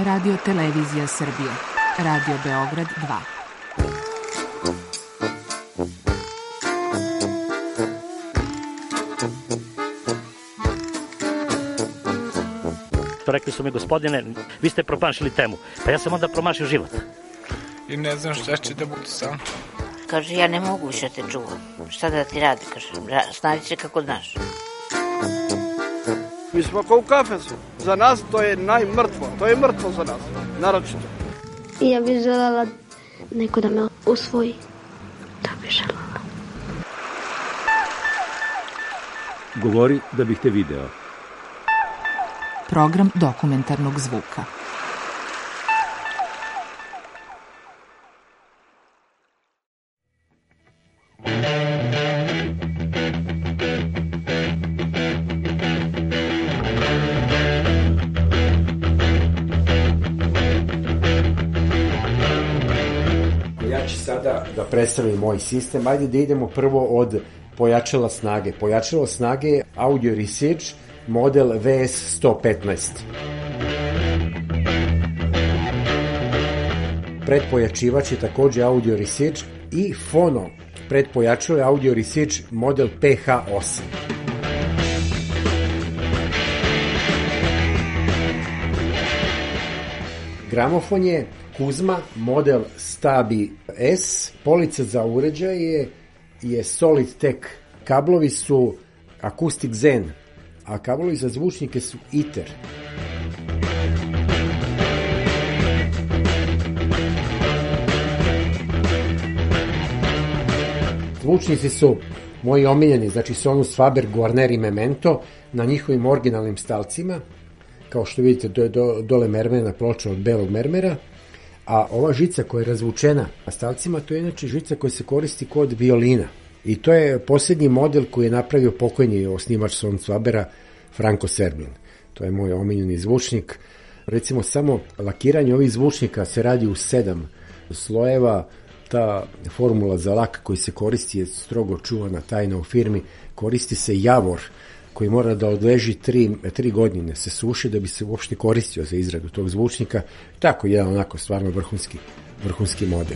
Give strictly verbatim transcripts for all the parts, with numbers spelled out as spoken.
Radio Televizija Srbije, Radio Beograd dva. Rekli su mi, gospodine, vi ste promašili temu. Pa ja sam onda promašio život. I ne znam šta će da bude sam. Kaže, ja ne mogu više te čuvam. Šta da ti radi, kaže, snađi se kako znaš. Mi smo kao u kafesu. Za nas to je najmrtvo. To je mrtvo za nas, naročito. I ja bih želela neko da me usvoji. To bih želela. Govori da bih te video. Program dokumentarnog zvuka. Ja ću sada da predstavim moj sistem. Ajde da idemo prvo od pojačala snage. Pojačalo snage je Audio Research model V S sto petnaest. Predpojačivač je takođe Audio Research i fono predpojačalo je Audio Research model P H osam. Gramofon je Kuzma model Stabi S. Polica za uređaje je Solidtech. Kablovi su Acoustic Zen, a kablovi za zvučnike su I T E R. Zvučnici su moji omiljeni, znači Sonus, Faber, Guarner i Memento na njihovim originalnim stalcima, kao što vidite do, do, dole mermerna ploča od belog mermera, a ova žica koja je razvučena na stalcima, to je inače žica koja se koristi kod violina. I to je posljednji model koji je napravio pokojni osnivač Sonus Fabera, Franco Serbin. To je moj omiljeni zvučnik. Recimo, samo lakiranje ovih zvučnika se radi u sedam slojeva. Ta formula za lak koji se koristi je strogo čuvana tajna u firmi. Koristi se javor koji mora da odleži tri, tri godine se suši da bi se uopšte koristio za izradu tog zvučnika. Tako jedan onako stvarno vrhunski, vrhunski model.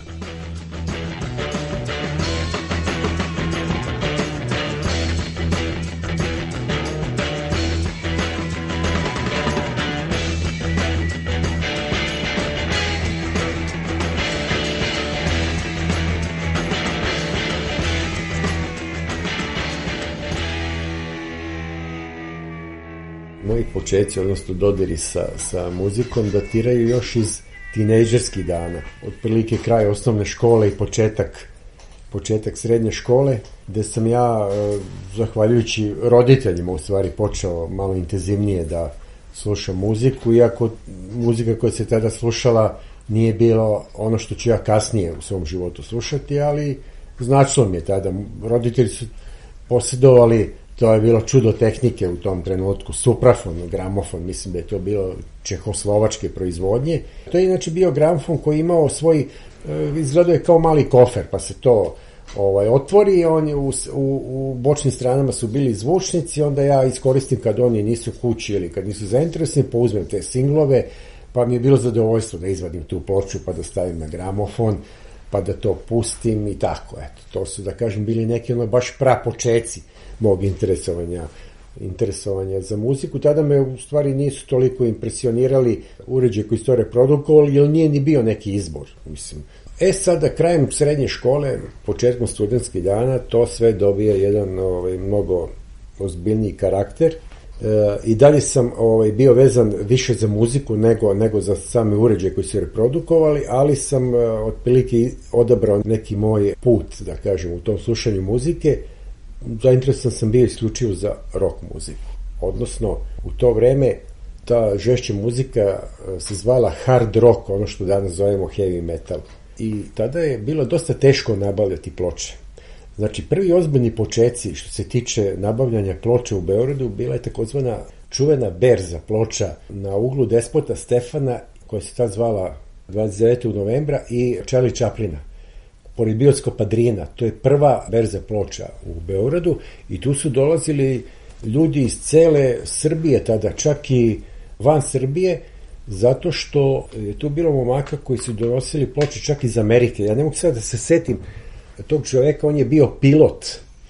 Moji počeci, odnosno dodiri sa, sa muzikom, datiraju još iz tinejdžerskih dana. Otprilike kraj osnovne škole i početak, početak srednje škole, gde sam ja, zahvaljujući roditeljima, u stvari počeo malo intenzivnije da slušam muziku, iako muzika koja se tada slušala nije bilo ono što ću ja kasnije u svom životu slušati, ali značilo mi je tada. Roditelji su posjedovali, to je bilo čudo tehnike u tom trenutku, suprafon, gramofon, mislim da je to bilo čehoslovačke proizvodnje. To je inače bio gramofon koji imao svoj, izgledao je kao mali kofer, pa se to ovaj, otvori, on je u, u, u bočnim stranama su bili zvučnici, onda ja iskoristim kad oni nisu kući ili kad nisu zainteresni, pa uzmem te singlove, pa mi je bilo zadovoljstvo da izvadim tu ploču, pa da stavim na gramofon, pa da to pustim i tako, eto. To su, da kažem, bili neki ono baš prapočeci mog interesovanja, interesovanja za muziku. Tada me u stvari nisu toliko impresionirali uređaji koji su to reprodukovali, jer nije ni bio neki izbor, mislim. E sada, krajem srednje škole, početkom studentskih dana, to sve dobija jedan ovaj, mnogo ozbiljniji karakter. E, I dalje sam ovaj, bio vezan više za muziku nego, nego za same uređaje koji su reprodukovali, ali sam e, otprilike odabrao neki moj put, da kažem, u tom slušanju muzike. Zainteresovan sam bio isključivo za rock muziku. Odnosno, u to vreme ta žešća muzika se zvala hard rock, ono što danas zovemo heavy metal. I tada je bilo dosta teško nabavljati ploče. Znači, prvi ozbiljni počeci što se tiče nabavljanja ploča u Beogradu bila je takozvana čuvena berza ploča na uglu Despota Stefana, koja se tad zvala dvadeset devetog novembra, i Charlie Chaplina. Pored bioskopa Drina, to je prva berza ploča u Beogradu i tu su dolazili ljudi iz cele Srbije tada, čak i van Srbije, zato što je tu bilo momaka koji su donosili ploče čak iz Amerike. Ja ne mogu sad da se setim tog čoveka, on je bio pilot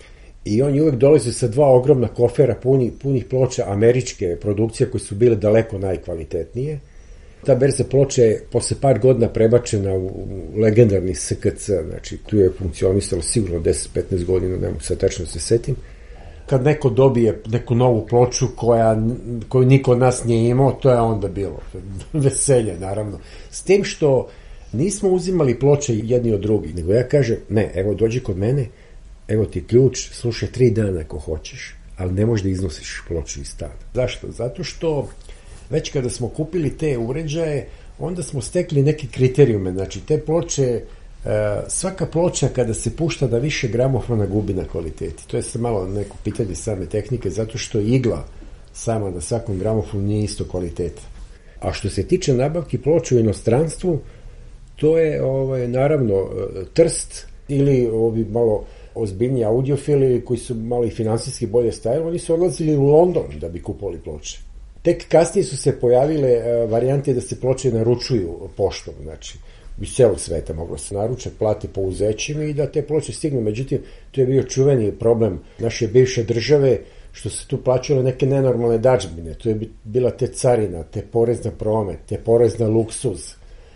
i on je uvek dolazio sa dva ogromna kofera puni, punih ploča američke produkcije koje su bile daleko najkvalitetnije. Ta berza ploče je posle par godina prebačena u legendarni S K C, znači tu je funkcionisalo sigurno deset do petnaest godina, ne mogu sad tačno da se setim. Kad neko dobije neku novu ploču koja, koju niko od nas nije imao, to je onda bilo veselje, naravno. S tim što nismo uzimali ploče jedni od drugih, nego ja kažem, ne, evo dođi kod mene, evo ti ključ, slušaj tri dana ako hoćeš, ali ne možeš da iznosiš ploču iz stana. Zašto? Zato što već kada smo kupili te uređaje, onda smo stekli neke kriterijume, znači te ploče, svaka ploča kada se pušta da više gramofona gubi na kvaliteti. To je sad malo neko pitanje same tehnike, zato što igla sama na svakom gramofonu nije isto kvaliteta. A što se tiče nabavki ploča u inostranstvu, to je ovaj, naravno Trst ili ovi malo ozbiljniji audiofili koji su malo i finansijski bolje stajali, oni su odlazili u London da bi kupovali ploče. Tek kasnije su se pojavile varijante da se ploče naručuju poštom, znači iz celog sveta moglo se naručati, plate po uzećima i da te ploče stignu. Međutim, to je bio čuveni problem naše bivše države, što se tu plaćalo neke nenormalne dažbine. To je bila te carina, te porez na promet, te porez na luksuz.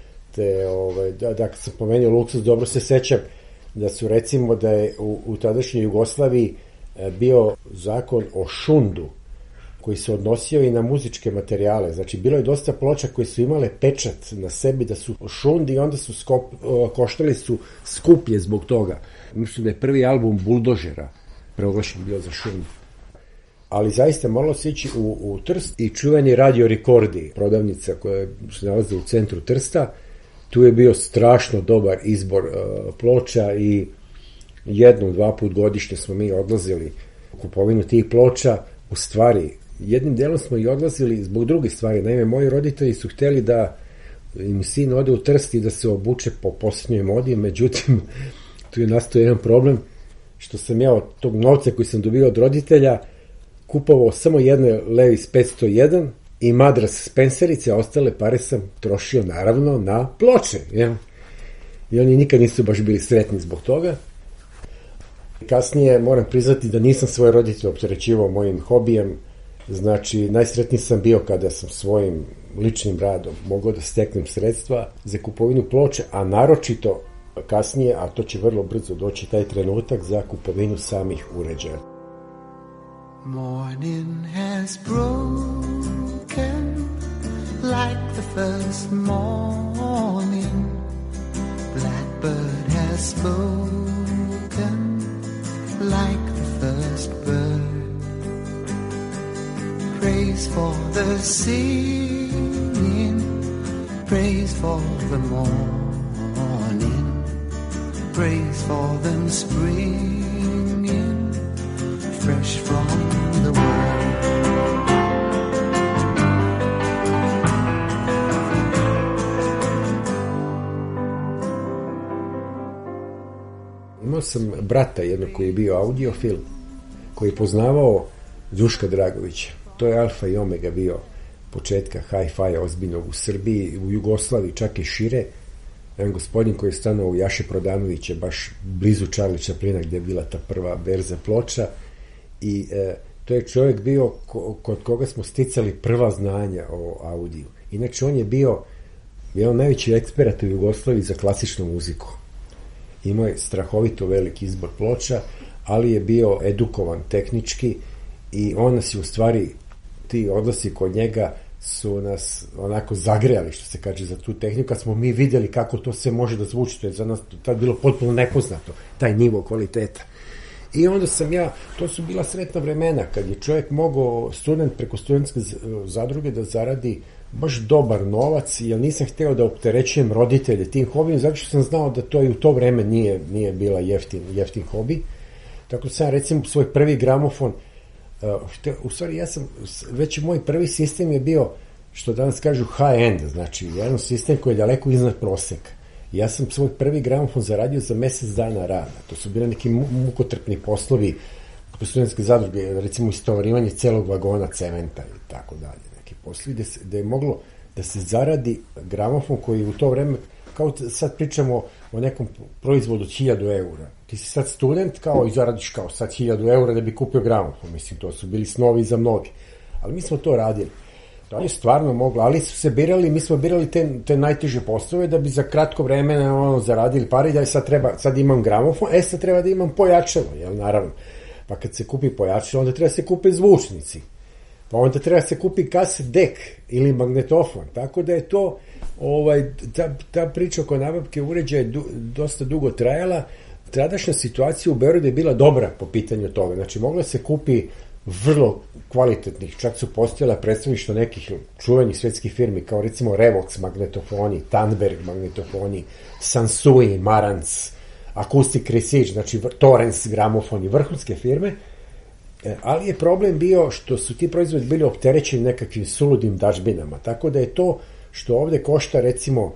Te, ovaj, da, da, kad sam pomenuo luksuz, dobro se sećam da su recimo da je u, u tadašnjoj Jugoslaviji bio zakon o šundu, koji se odnosio i na muzičke materijale. Znači, bilo je dosta ploča koje su imale pečat na sebi da su šundi i onda su skop, koštali su skuplje zbog toga. Mislim da je prvi album Buldožera preoglašen bio za šundu. Ali zaista moralo se ići u, u Trst i čuveni Radio Rekordi, prodavnica koja se nalazi u centru Trsta. Tu je bio strašno dobar izbor uh, ploča i jednom, dva put godišnje smo mi odlazili u kupovinu tih ploča. U stvari, jednim delom smo i odlazili zbog druge stvari. Naime, moji roditelji su hteli da im sin ode u Trst i da se obuče po posljednjoj modi, međutim, tu je nastao jedan problem, što sam ja od tog novca koji sam dobio od roditelja kupovao samo jedne Levi's petsto jedan i Madras Spencerice, a ostale pare sam trošio naravno na ploče. Ja? I oni nikad nisu baš bili sretni zbog toga. Kasnije moram priznati da nisam svoje roditelje opterećivao mojim hobijem, znači najsretniji sam bio kada sam svojim ličnim radom mogao da steknem sredstva za kupovinu ploče, a naročito kasnije, a to će vrlo brzo doći taj trenutak, za kupovinu samih uređaja. Morning has broken like the first morning. Blackbird has spoken like the first bird. Praise for the singing, praise for the morning, praise for them springing fresh from the world. Imao sam brata jednog koji je bio audiofil, koji je poznavao Duška Dragovića. To je alfa i omega bio početka hi-fi ozbiljnog u Srbiji, u Jugoslaviji, čak i šire. Jedan gospodin koji je stanovao u Jaše Prodanovića, baš blizu Charlie Chaplina, gdje je bila ta prva berza ploča. I e, to je čovjek bio ko, kod koga smo sticali prva znanja o audiju. Inače, on je bio jedan najveći ekspert u Jugoslaviji za klasičnu muziku. Imao je strahovito veliki izbor ploča, ali je bio edukovan tehnički i on nas je u stvari, ti odlasi kod njega su nas onako zagrejali, što se kaže, za tu tehniku, kad smo mi vidjeli kako to se može da zvuči. To je za nas tad bilo potpuno nepoznato, taj nivo kvaliteta. I onda sam ja, to su bila sretna vremena, kad je čovjek mogao, student preko studentske zadruge, da zaradi baš dobar novac, jer nisam hteo da opterećujem roditelje tim hobijem, zato što sam znao da to i u to vreme nije, nije bila jeftin, jeftin hobi. Tako da sam, recimo, svoj prvi gramofon, uh, hteo, u stvari, ja sam, već moj prvi sistem je bio, što danas kažu, high-end, znači, jedan sistem koji je daleko iznad proseka. Ja sam svoj prvi gramofon zaradio za mesec dana rada. To su bile neki mukotrpni poslovi kod studentske zadruge, recimo istovarivanje celog vagona cementa i tako dalje. Neki poslovi gde, gde je moglo da se zaradi gramofon koji u to vreme, kao sad pričamo o nekom proizvodu od hiljadu eura. Ti si sad student kao i zaradiš kao sad hiljadu eura da bi kupio gramofon. Mislim, to su bili snovi za mnogi. Ali mi smo to radili. To je stvarno moglo, ali su se birali, mi smo birali te, te najteže poslove da bi za kratko vremena ono, zaradili pare i da sad, treba, sad imam gramofon, e sad treba da imam pojačalo, jel, naravno. Pa kad se kupi pojačalo, onda treba se kupe zvučnici. Pa onda treba se kupi kaset dek ili magnetofon. Tako da je to, ovaj, ta, ta priča oko nabavke uređaja je du, dosta dugo trajala. Tadašnja situacija u Beogradu je bila dobra po pitanju toga. Znači, mogla se kupi vrlo kvalitetnih, čak su postojala predstavništvo nekih čuvenih svetskih firmi, kao recimo Revox magnetofoni, Tandberg magnetofoni, Sansui, Marantz, Acoustic Resage, znači Torrens gramofoni, vrhunske firme, ali je problem bio što su ti proizvodi bili opterećeni nekakvim suludim dažbinama, tako da je to što ovde košta recimo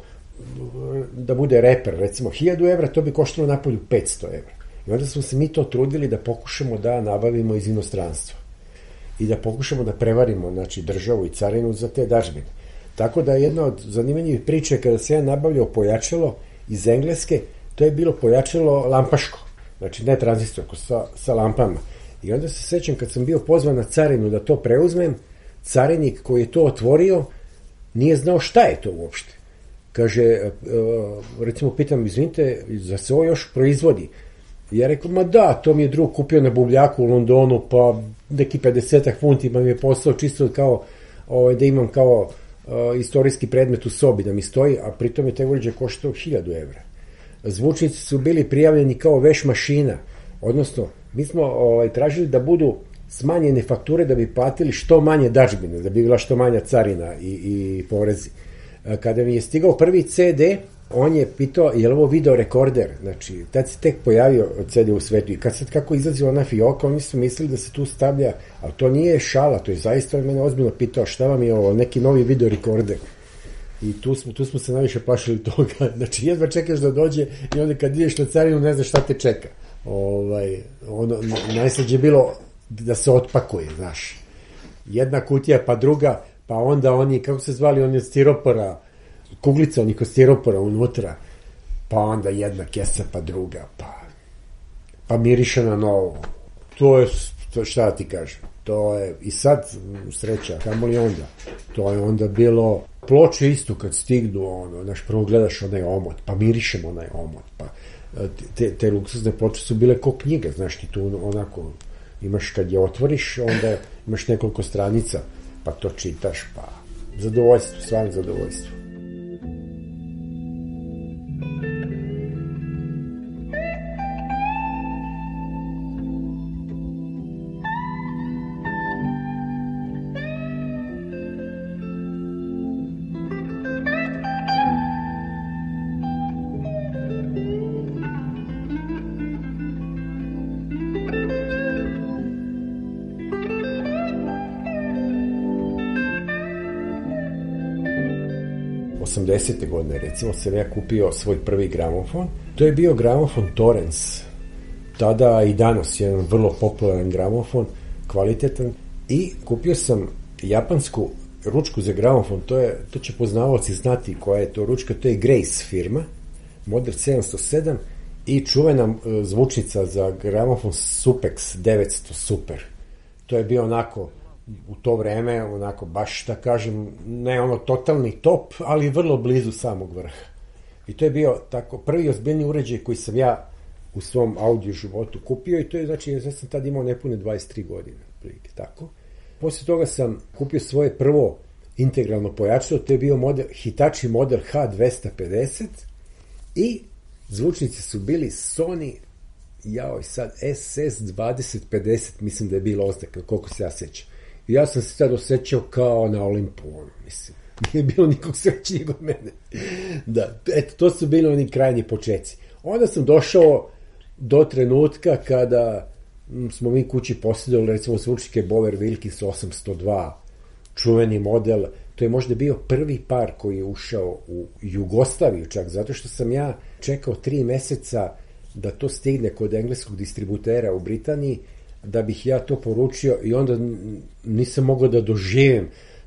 da bude reper, recimo hiljadu evra, to bi koštalo napolju petsto evra. I onda smo se mi to trudili da pokušamo da nabavimo iz inostranstva i da pokušamo da prevarimo, znači, državu i carinu za te dažbine. Tako da jedna od zanimljivih priča kada se ja nabavljao pojačalo iz Engleske, to je bilo pojačalo lampaško, znači ne tranzistorko, sa, sa lampama. I onda se sećam kad sam bio pozvan na carinu da to preuzmem, carinik koji je to otvorio nije znao šta je to uopšte. Kaže, recimo pitam, izvinite, za se ovo još proizvodi? Ja rekao, ma da, to mi je drug kupio na bubljaku u Londonu, pa neki pedesetak funti pa mi je poslao čisto kao, ovaj, da imam kao uh, istorijski predmet u sobi, da mi stoji, a pritom je taj uređaj koštao hiljadu evra. Zvučnici su bili prijavljeni kao veš mašina, odnosno, mi smo ovaj, tražili da budu smanjene fakture da bi platili što manje dažbine, da bi bila što manja carina i, i porezi. Kada mi je stigao prvi ce de, on je pitao, je li ovo video rekorder? Znači, tad se tek pojavio ce de u svetu i kad sad kako izlazila ona fioka, oni su mislili da se tu stavlja, ali to nije šala, to je zaista mene ozbiljno pitao šta vam je ovo, neki novi video rekorder. I tu smo, tu smo se najviše plašili toga. Znači, jedva čekaš da dođe i onda kad ideš na carinu ne znaš šta te čeka. Ovaj, ono, najslađe je bilo da se otpakuje, znaš. Jedna kutija, pa druga, pa onda oni, kako se zvali, oni od stiropora, kuglica onih od stiropora unutra, pa onda jedna kesa, pa druga, pa, pa miriše na novo. To je, to šta ti kažem, to je, i sad sreća, kamo li onda, to je onda bilo ploče isto kad stignu, ono, znaš, prvo gledaš onaj omot, pa mirišemo onaj omot, pa te, te luksuzne ploče su bile ko knjige, znaš, ti tu onako imaš, kad je otvoriš, onda imaš nekoliko stranica, pa to čitaš, pa zadovoljstvo, stvarno zadovoljstvo. osamdesete godine, recimo, sam ja kupio svoj prvi gramofon. To je bio gramofon Torrens. Tada i danas je jedan vrlo popularan gramofon, kvalitetan. I kupio sam japansku ručku za gramofon. To, je, to će poznavaoci znati koja je to ručka. To je Grace firma, model sedamsto sedam i čuvena zvučnica za gramofon Supex devetsto Super. To je bio onako u to vreme, onako baš da kažem, ne ono totalni top, ali vrlo blizu samog vrha. I to je bio tako prvi ozbiljni uređaj koji sam ja u svom audio životu kupio i to je, znači, ja sam tad imao nepune dvadeset tri godine, prilike, tako. Posle toga sam kupio svoje prvo integralno pojačalo, to je bio model, Hitachi model ha dvesta pedeset i zvučnici su bili Sony, jao, sad es es dvadeset pedeset, mislim da je bilo oznaka, koliko se ja sećam. I ja sam se tad osjećao kao na Olimpu, ono, mislim. Nije bilo nikog srećnijeg od mene. Da, eto, to su bili oni krajnji počeci. Onda sam došao do trenutka kada m, smo mi kući posjedovali, recimo, zvučnike Bower Wilkins osamsto dva, čuveni model. To je možda bio prvi par koji je ušao u Jugoslaviju čak, zato što sam ja čekao tri meseca da to stigne kod engleskog distributera u Britaniji, da bih ja to poručio i onda nisam mogao da doživim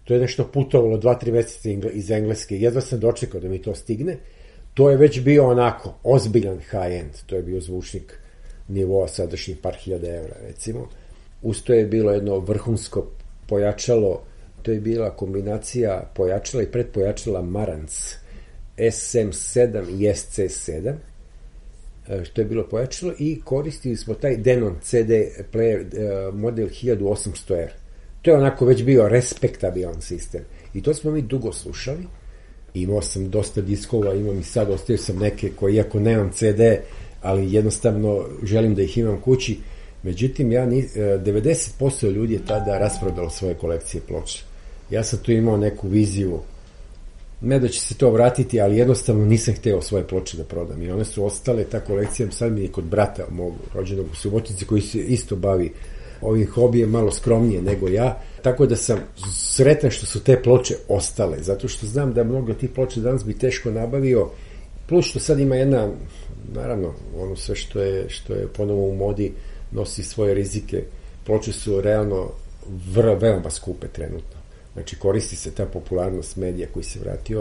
To je nešto putovalo dva, tri meseca iz Engleske. Jedva sam dočekao da mi to stigne. To je već bio onako ozbiljan high-end. To je bio zvučnik nivoa sadašnjih par hiljada evra, recimo. Uz to je bilo jedno vrhunsko pojačalo, to je bila kombinacija pojačala i predpojačala Marantz S M sedam i S C sedam, što je bilo pojačalo, i koristili smo taj Denon C D player model hiljadu osamsto R. To je onako već bio respektabilan sistem. I to smo mi dugo slušali. Imao sam dosta diskova, imam i sad, ostavio sam neke koje, iako nemam C D, ali jednostavno želim da ih imam kući. Međutim, ja ni, devedeset posto ljudi je tada rasprodalo svoje kolekcije ploča. Ja sam tu imao neku viziju, ne da će se to vratiti, ali jednostavno nisam hteo svoje ploče da prodam. I one su ostale, ta kolekcija, sad mi je kod brata mog rođenog u Subotici, koji se isto bavi ovim hobijem, malo skromnije nego ja, tako da sam sretan što su te ploče ostale, zato što znam da mnogo tih ploča danas bi teško nabavio, plus što sad ima jedna, naravno, ono sve što je, što je ponovo u modi, nosi svoje rizike. Ploče su realno vrlo, veoma skupe trenutno. Znači, koristi se ta popularnost medija koji se vratio,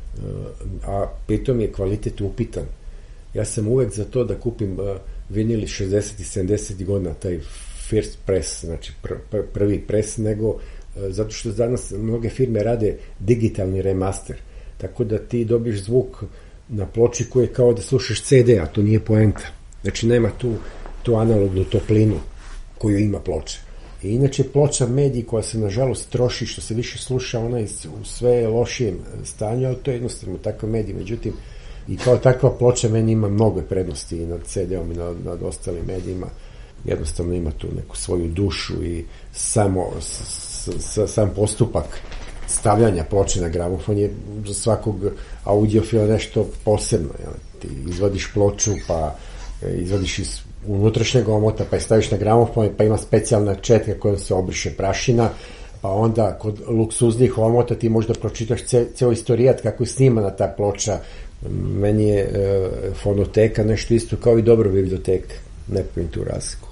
a pritom je kvalitet upitan. Ja sam uvek za to da kupim vinili šezdeset i sedamdeset godina, taj first press, znači pr pr prvi pres, nego zato što danas mnoge firme rade digitalni remaster, tako da ti dobiješ zvuk na ploči koji je kao da slušaš C D, a to nije poenta. Znači, nema tu tu analognu toplinu koju ima ploča. I inače, ploča mediji koja se nažalost troši, što se više sluša, ona je u sve lošijem stanju, ali to je jednostavno takav medij. Međutim, i kao takva ploča meni ima mnogo prednosti i nad C D-om i nad, nad ostalim medijima. Jednostavno ima tu neku svoju dušu i samo s, s, sam postupak stavljanja ploče na gramofon je za svakog audiofila nešto posebno. Jel? Ti izvadiš ploču, pa izvadiš iz unutrašnjeg omota, pa je staviš na gramofon, pa ima specijalna četka kojom se obriše prašina, pa onda kod luksuznih omota ti možda pročitaš ce, ceo istorijat kako je snimana ta ploča. Meni je e, fonoteka nešto isto kao i dobra biblioteka. Ne pravim tu razliku.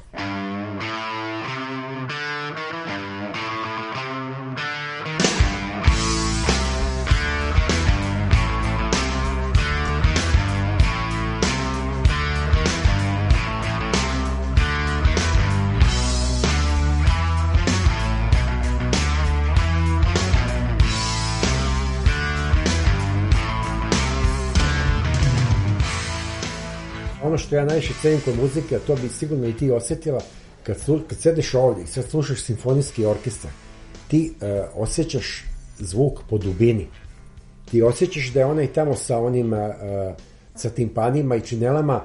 Ono što ja najviše cenim kod muzike, a to bi sigurno i ti osjetila, kad, slu, kad sedeš ovdje i sad slušaš simfonijski orkestar, ti uh, osjećaš zvuk po dubini. Ti osjećaš da je onaj tamo sa onim, uh, sa timpanima i činelama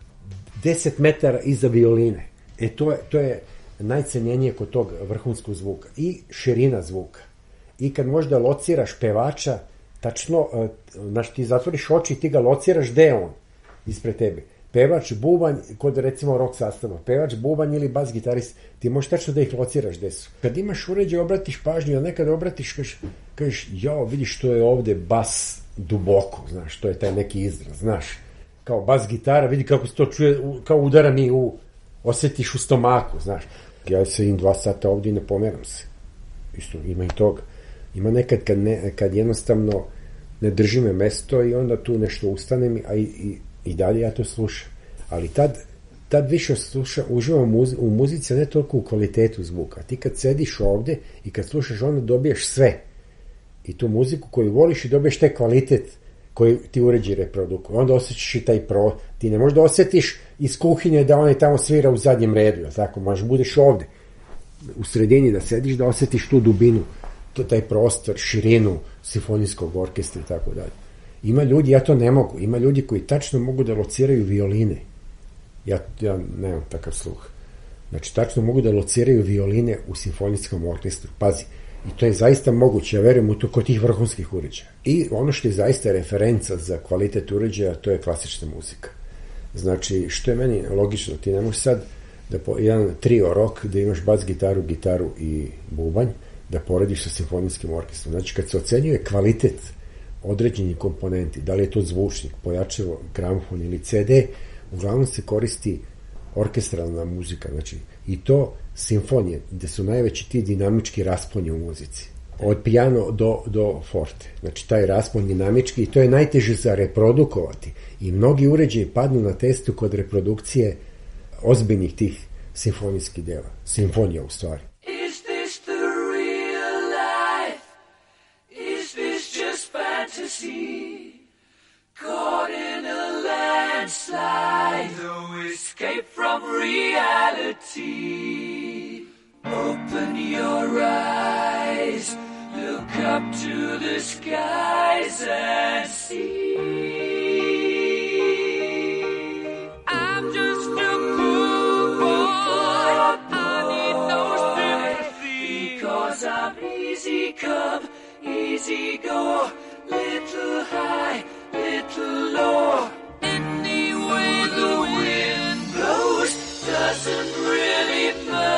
deset metara iza violine. E to je, to je najcenjenije kod tog vrhunskog zvuka. I širina zvuka. I kad možda lociraš pevača, tačno, uh, znaš, ti zatvoriš oči i ti ga lociraš gde je on ispred tebe. Pevač, bubanj, kod recimo rock sastava, pevač, bubanj ili bas gitarist, ti možeš tačno da ih lociraš gde su. Kad imaš uređaj, obratiš pažnju, a nekad obratiš, kažeš, kažeš, jao, vidiš što je ovde bas duboko, znaš, to je taj neki izraz, znaš, kao bas gitara, vidi kako se to čuje, kao udara mi u, osjetiš u stomaku, znaš. Ja sedim dva sata ovdje i ne pomeram se. Isto, ima i toga. Ima nekad kad, ne, kad jednostavno ne drži me mesto i onda tu nešto ustanem, a i, i I dalje ja to slušam. Ali tad, tad više slušam, uživam u muzici, a ne toliko u kvalitetu zvuka. Ti kad sediš ovde i kad slušaš, onda dobijaš sve. I tu muziku koju voliš i dobiješ taj kvalitet koji ti uređi reprodukuju. Onda osjećaš i taj pro... Ti ne možeš da osjetiš iz kuhinje da onaj tamo svira u zadnjem redu. Jel tako? Možeš budeš ovde u sredini da sediš, da osjetiš tu dubinu, to, taj prostor, širinu simfonijskog orkestra i tako dalje. Ima ljudi, ja to ne mogu, ima ljudi koji tačno mogu da lociraju violine. Ja, ja nemam takav sluh. Znači, tačno mogu da lociraju violine u simfonijskom orkestru. Pazi, i to je zaista moguće, ja verujem u to kod tih vrhunskih uređaja. I ono što je zaista referenca za kvalitet uređaja, to je klasična muzika. Znači, što je meni logično, ti ne možeš sad da po jedan trio rock, da imaš bas gitaru, gitaru i bubanj, da porediš sa simfonijskim orkestrom. Znači, kad se ocenjuje kvalitet određeni komponenti, da li je to zvučnik, pojačalo, gramofon ili C D, uglavnom se koristi orkestralna muzika, znači, i to simfonije, gde su najveći ti dinamički rasponi u muzici. od piano do, do forte. Znači, taj raspon dinamički i to je najteže za reprodukovati. I mnogi uređaji padnu na testu kod reprodukcije ozbiljnih tih simfonijskih dela. Simfonija, u stvari. Is this the real life? Is this just fantasy? Caught in a landslide, no escape from reality. Open your eyes, look up to the skies and see. I'm just a poor boy, I need no sympathy, because I'm easy come, easy go, little high, little low. Any way the wind blows doesn't really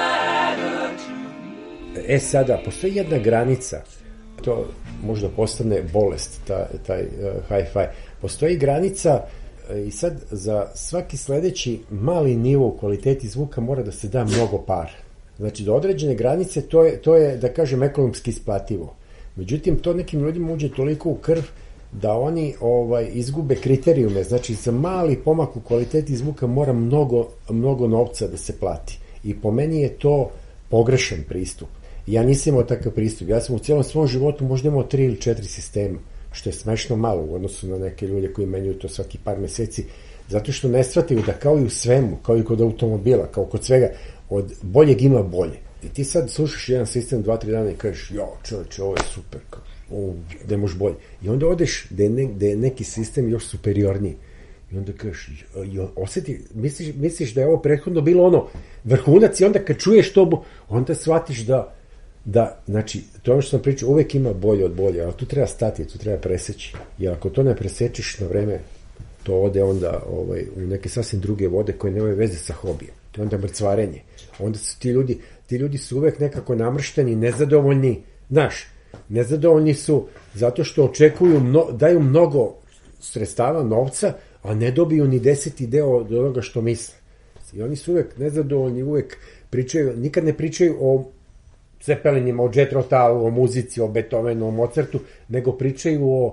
matter to me. E sada, postoji jedna granica, to možda postane bolest, ta, taj uh, hi-fi. Postoji granica uh, i sad za svaki sledeći mali nivo u kvaliteti zvuka mora da se da mnogo para. Znači, do određene granice to je, to je da kažem, ekonomski isplativo. Međutim, to nekim ljudima uđe toliko u krv da oni ovaj izgube kriterijume. Znači, za mali pomak u kvaliteti zvuka mora mnogo, mnogo novca da se plati. I po meni je to pogrešan pristup. Ja nisam imao takav pristup. Ja sam u cijelom svom životu možda imao tri ili četiri sistema, što je smešno malo u odnosu na neke ljude koji menjaju to svaki par meseci, zato što ne shvataju da kao i u svemu, kao i kod automobila, kao kod svega, od boljeg ima bolje. I ti sad slušaš jedan sistem dva, tri dana i kažeš, jo, čovječe, ovo je super, ovo, da je moš bolje. I onda odeš da je, ne, da je neki sistem još superiorniji. I onda kažeš, jo, osjeti, misliš, misliš da je ovo prethodno bilo ono vrhunac i onda kad čuješ to, onda shvatiš da da, znači, to je ono što sam pričao, uvek ima bolje od bolje, ali tu treba stati, tu treba preseći. Jer ako to ne presečeš na vreme, to ode onda ovaj, u neke sasvim druge vode koje nemaju veze sa hobijem. To je onda mrcvarenje. Onda su ti ljudi, ti ljudi su uvek nekako namršteni, nezadovoljni, znaš, nezadovoljni su zato što očekuju, mno, daju mnogo sredstava, novca, a ne dobiju ni deseti deo od onoga što misle. I oni su uvek nezadovoljni, uvek pričaju, nikad ne pričaju o Cepelinima, o Jethro Tullu, o muzici, o Beethovenu, o Mozartu, nego pričaju o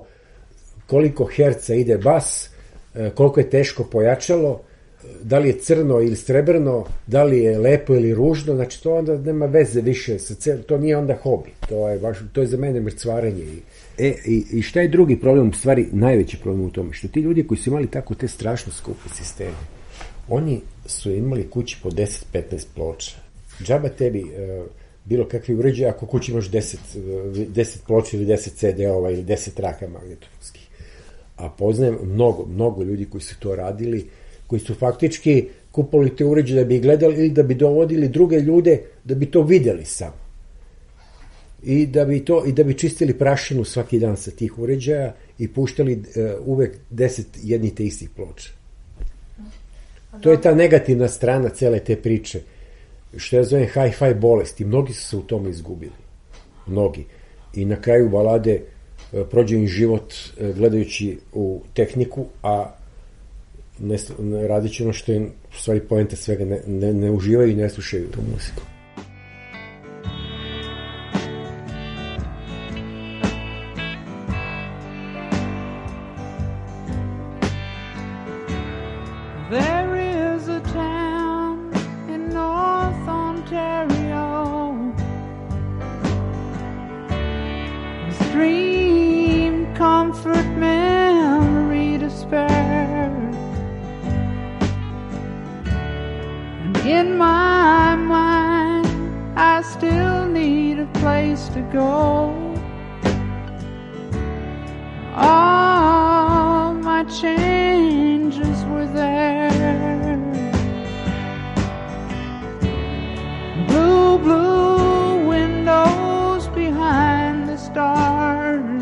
koliko herca ide bas, koliko je teško pojačalo, da li je crno ili srebrno, da li je lepo ili ružno, znači to onda nema veze više, sa cel, to nije onda hobi, to je, baš, to je za mene mrcvarenje. E, i, i šta je drugi problem, u stvari najveći problem u tome, što ti ljudi koji su imali tako te strašno skupe sisteme, oni su imali kući po deset petnaest ploča. Džaba tebi uh, bilo kakvi uređaje ako kući imaš deset, deset ploča ili deset ce de-ova ili deset traka magnetofonskih. A poznajem mnogo, mnogo ljudi koji su to radili, koji su faktički kupovali te uređaje da bi gledali ili da bi dovodili druge ljude da bi to videli samo. I da bi, to, i da bi čistili prašinu svaki dan sa tih uređaja i puštali uh, uvek deset jednih te istih ploča. To je ta negativna strana cele te priče, što ja zovem hi-fi bolesti. Mnogi su se u tome izgubili. Mnogi. I na kraju balade prođe im život gledajući u tehniku, a ne, ne radići ono što je u stvari poenta svega, ne, ne, ne uživaju i ne slušaju tu muziku. In my mind, I still need a place to go. All my changes were there. Blue, blue windows behind the stars.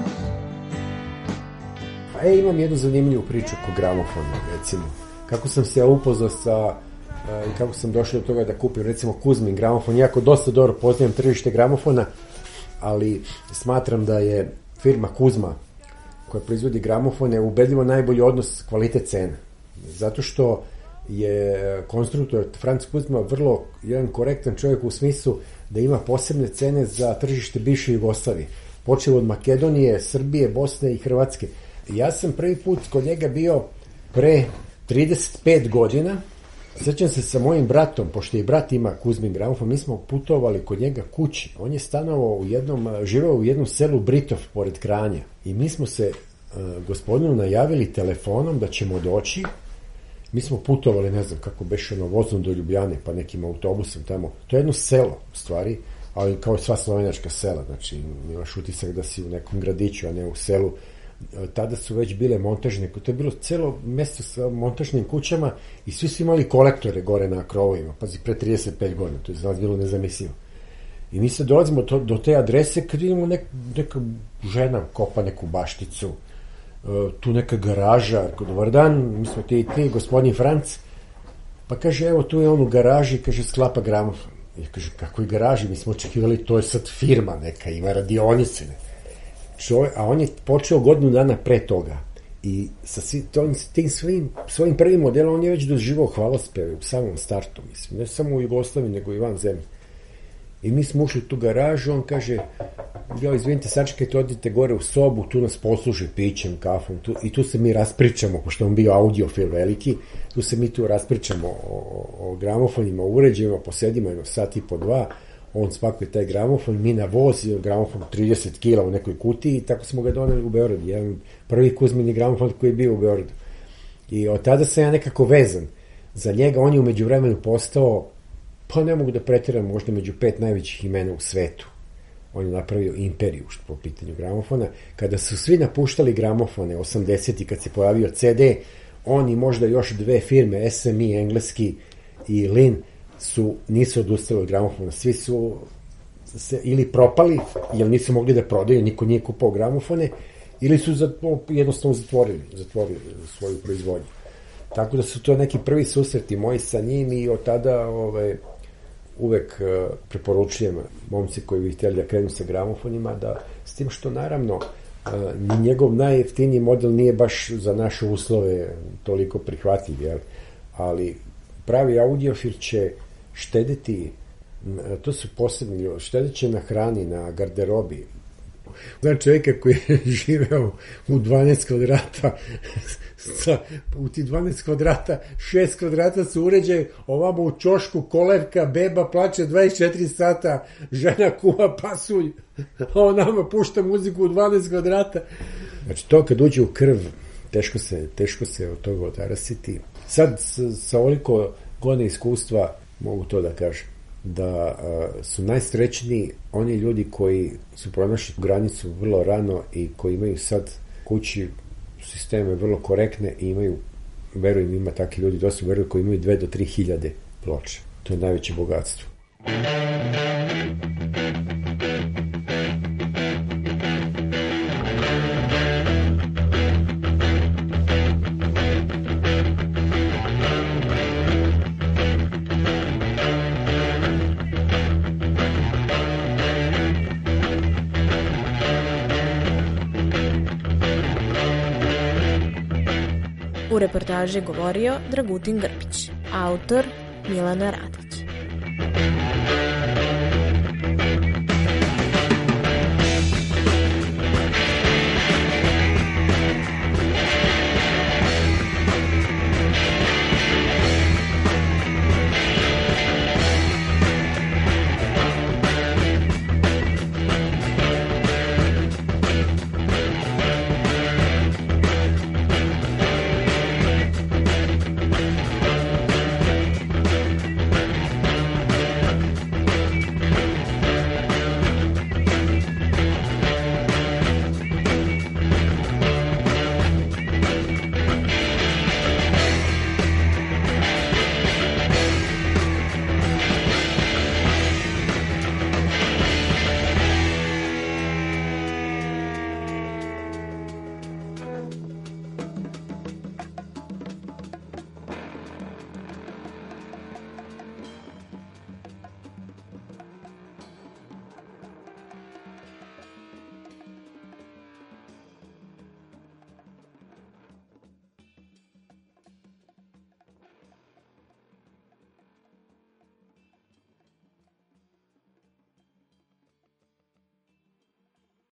E, imam jednu zanimljivu priču oko gramofona, recimo. Kako sam se upoznao sa i kako sam došao do toga da kupim recimo Kuzmin gramofon. Jako dosta dobro poznajem tržište gramofona, ali smatram da je firma Kuzma koja proizvodi gramofone ubedljivo najbolji odnos kvalitet cena. Zato što je konstruktor Franc Kuzma vrlo jedan korektan čovjek u smislu da ima posebne cene za tržište bivše Jugoslavije. Počeo od Makedonije, Srbije, Bosne i Hrvatske. Ja sam prvi put kod njega bio pre trideset pet godina. Sjećam se sa mojim bratom, pošto i brat ima Kuzmin gramofon, mi smo putovali kod njega kući. On je stanovao u jednom, živao u jednom selu Britov pored Kranja. I mi smo se uh, gospodinu najavili telefonom da ćemo doći. Mi smo putovali, ne znam kako beše, ono, vozom do Ljubljane, pa nekim autobusom tamo. To je jedno selo, u stvari, ali kao sva slovenačka sela, znači imaš utisak da si u nekom gradiću, a ne u selu. Tada su već bile montažne, to je bilo celo mesto sa montažnim kućama i svi su imali kolektore gore na krovovima, pazi, pre trideset pet godina, to je za nas bilo nezamislivo. I mi se dolazimo to, do te adrese kad idemo nek, neka žena kopa neku bašticu, tu neka garaža, dobar dan, mi smo ti i ti, gospodin Franc, pa kaže, evo tu je on u garaži, kaže, sklapa gramofon. I kaže, kako je garaži, mi smo očekivali, to je sad firma neka, ima radionice, ne. Čovjek, a on je počeo godinu dana pre toga i sa tim svojim, svojim prvim modelom on je već doživao hvalospeve u samom startu, mislim, ne samo u Jugoslaviji, nego i van zemlje. I mi smo ušli u tu garažu, on kaže, ja, izvinite, sačekajte, odite gore u sobu, tu nas posluže pićem, kafom, tu, i tu se mi raspričamo, pošto on bio audiofil veliki, tu se mi tu raspričamo o, o, o gramofonima, uređajima, posedimo jedno sat i po dva, on spakuje taj gramofon, mi na voz, gramofon trideset kila u nekoj kutiji, i tako smo ga doneli u Beogradu. Jedan prvi Kuzmini gramofon koji je bio u Beogradu. I od tada sam ja nekako vezan za njega. On je u međuvremenu postao, pa ne mogu da pretiram, možda među pet najvećih imena u svetu. On je napravio imperiju po pitanju gramofona. Kada su svi napuštali gramofone, osamdesetih, kad se pojavio ce de, on i možda još dve firme, es em i engleski i Lin, su, nisu odustali od gramofona. Svi su se ili propali, jer nisu mogli da prodaju, niko nije kupao gramofone, ili su za, jednostavno zatvorili, zatvorili svoju proizvodnju. Tako da su to neki prvi susreti moji sa njim i od tada ove, uvek uh, preporučujem momci koji bi htjeli da krenu sa gramofonima, da s tim što naravno uh, njegov najjeftiniji model nije baš za naše uslove toliko prihvatljiv, jel? Ali pravi audiofil će štediti, to su posebni ljudi, štedit će na hrani, na garderobi. Znam čovjeka koji je živeo u dvanaest kvadrata, sa, u ti dvanaest kvadrata, šest kvadrata su uređaj, ovamo u čošku kolevka, beba plače dvadeset četiri sata, žena kuva pasulj, a on nama pušta muziku u dvanaest kvadrata. Znači to kad uđe u krv, teško se, teško se od toga otarasiti. Sad sa, sa ovoliko godine iskustva mogu to da kažem, da a, su najsrećniji oni ljudi koji su pronašli granicu vrlo rano i koji imaju sad kući sisteme vrlo korektne i imaju, verujem, ima takvi ljudi dosta, verujem, koji imaju dve do tri hiljade ploča. To je najveće bogatstvo. U reportaži je govorio Dragutin Grbić, autor Milana Radić.